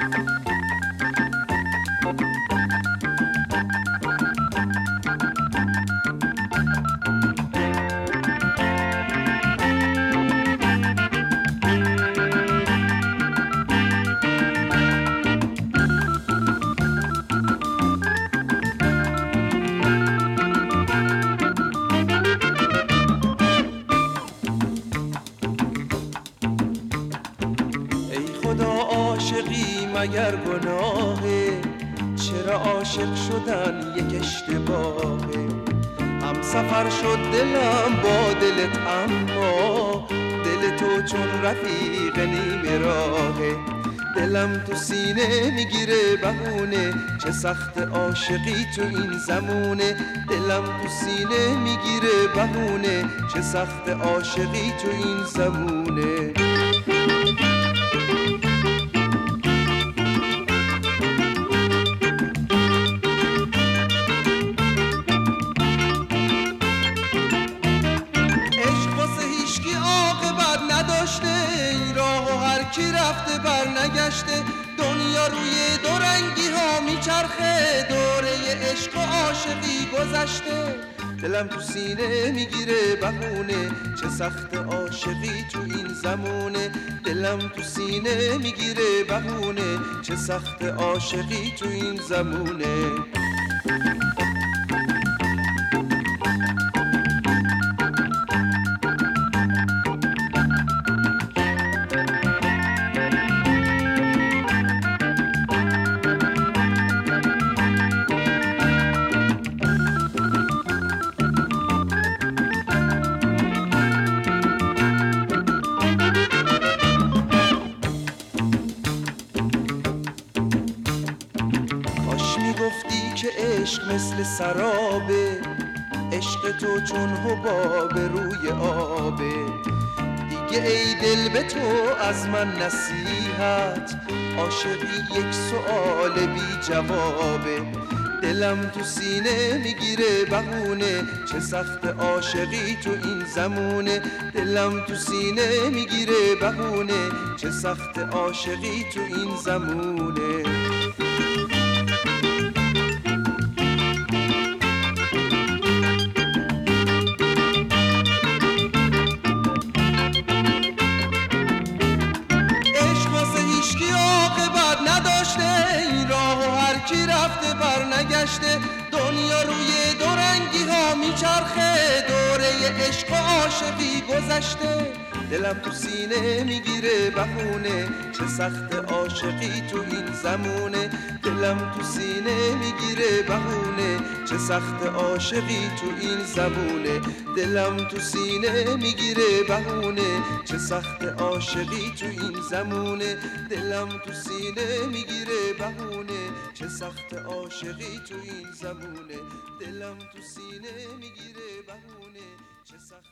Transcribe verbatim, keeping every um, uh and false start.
عاشقی مگر گناهه؟ چرا عاشق شدن یک اشتباهه؟ هم سفر شد دلم با دلت، اما دل تو چون رفیق نیمه راهه. دلم تو سینه میگیره بهونه، چه سخت عاشقی تو این زمونه. دلم تو سینه میگیره بهونه، چه سخت عاشقی تو این زمونه. کی رفته بر نگشته، دنیا روی دو رنگی ها میچرخه، دوره عشق و عاشقی گذشته. دلم تو سینه میگیره بهونه، چه سخت عاشقی تو این زمونه. دلم تو سینه میگیره بهونه، چه سخت عاشقی تو این زمونه. گفتی که عشق مثل سرابه، عشق تو چون حباب روی آبه. دیگه ای دل به تو از من نصیحت، عاشقی یک سؤال بی جوابه. دلم تو سینه میگیره بهونه، چه سخت عاشقی تو این زمونه. دلم تو سینه میگیره بهونه، چه سخت عاشقی تو این زمونه. کی رفته بر نگشته، دنیا روی دو رنگی ها میچرخه، دوره عشق و عاشقی گذشته. دلم تو سینه میگیره بهونه، چه سخت عاشقی تو این زمونه. دلم تو سینه میگیره بهونه، چه سخت عاشقی تو این زمونه. دلم تو سینه میگیره بهونه، چه سخت عاشقی تو این زمونه. دلم تو سینه میگیره بهونه، چه سخت عاشقی تو این زمونه. دلم تو سینه میگیره بهونه، چه سخت